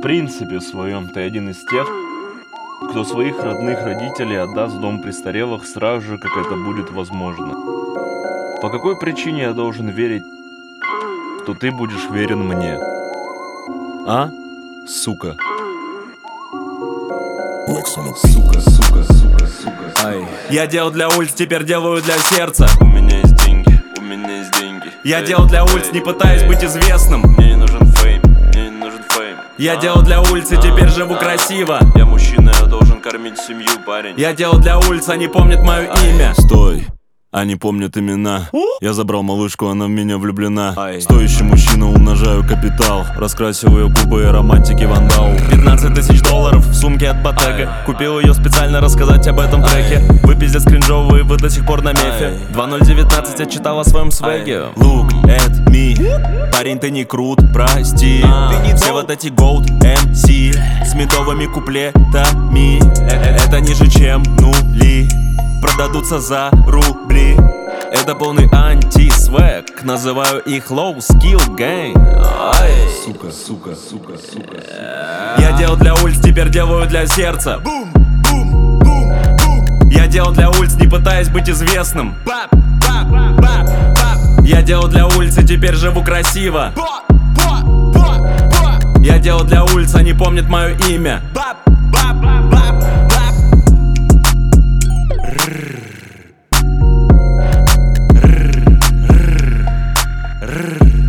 принципе своем ты один из тех, кто своих родных родителей отдаст в дом престарелых сразу же, как это будет возможно. По какой причине я должен верить, что ты будешь верен мне? А? Сука. Сука, сука, сука, сука. Ай. Я делал для улиц, теперь делаю для сердца. У меня есть деньги, у меня есть деньги. Я делал для улиц, не пытаясь быть известным. Мне не нужен фейм, мне не нужен фейм. Я делал для улицы, теперь живу красиво. Я мужчина, я должен кормить семью, парень. Я делал для улиц, они помнят мое имя. Стой, они помнят имена. Я забрал малышку, она в меня влюблена. Стоящий мужчина, умножаю капитал. Раскрасил ее губы, романтики вандал. 15 тысяч долларов в сумке от Bottega. Купил ее специально рассказать об этом треке. Вы пиздец кринжовые, вы до сих пор на мефе. 2019 я читал о своем свеге. Look at me. Парень, ты не крут, прости. Все вот эти gold MC с медовыми куплетами, это ниже чем нули. Продадутся за рубли. Это полный анти-свэг. Называю их low skill gang. Сука, сука, сука, сука. Я делал для улиц, теперь делаю для сердца. Я делал для улиц, не пытаясь быть известным. Я делал для улицы, теперь живу красиво. Я делал для улиц, они помнят мое имя. Rrr.